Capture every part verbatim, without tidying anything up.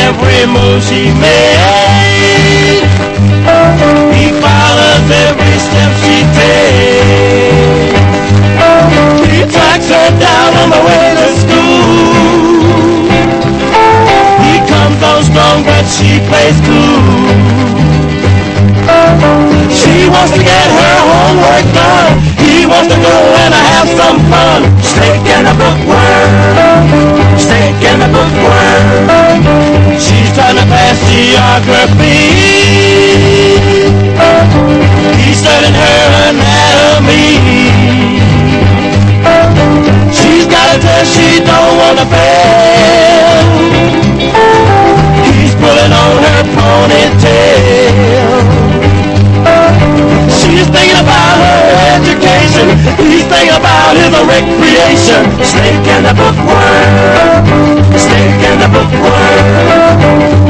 every move she made. He follows every step she takes. He tracks her down on the way to school. He comes on strong, but she plays cool. She wants to get her homework done. He wants to go and have some fun. Snake in a bookworm, snake in a bookworm. She's trying to pass geography. He's studying her anatomy. She's got a test she don't want to fail. He's pulling on her ponytail. She's thinking about her education. He's thinking about his recreation. Snake and the bookworm, snake and the bookworm.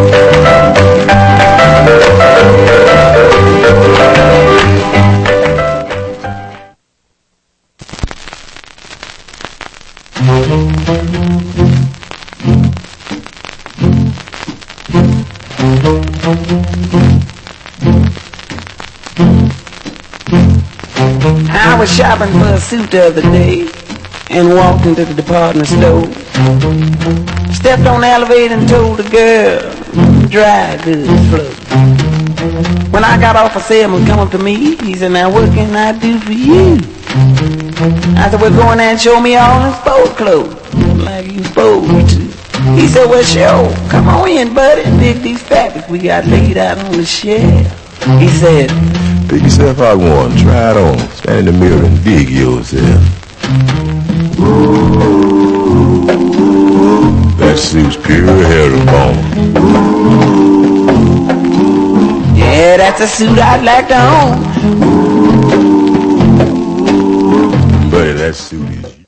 I was shopping for a suit the other day and walked into the department store. Stepped on the elevator and told the girl, dry goods flow. When I got off, a salesman come up to me. He said, now what can I do for you? I said, well, go in there and show me all the sport clothes like you supposed to. He said, well, sure, come on in, buddy, and dig these fabrics we got laid out on the shelf. He said, pick yourself out one, try it on, stand in the mirror and dig yourself. Ooh, that suit's pure herringbone. Yeah, that's a suit I'd like to own. Buddy, that suit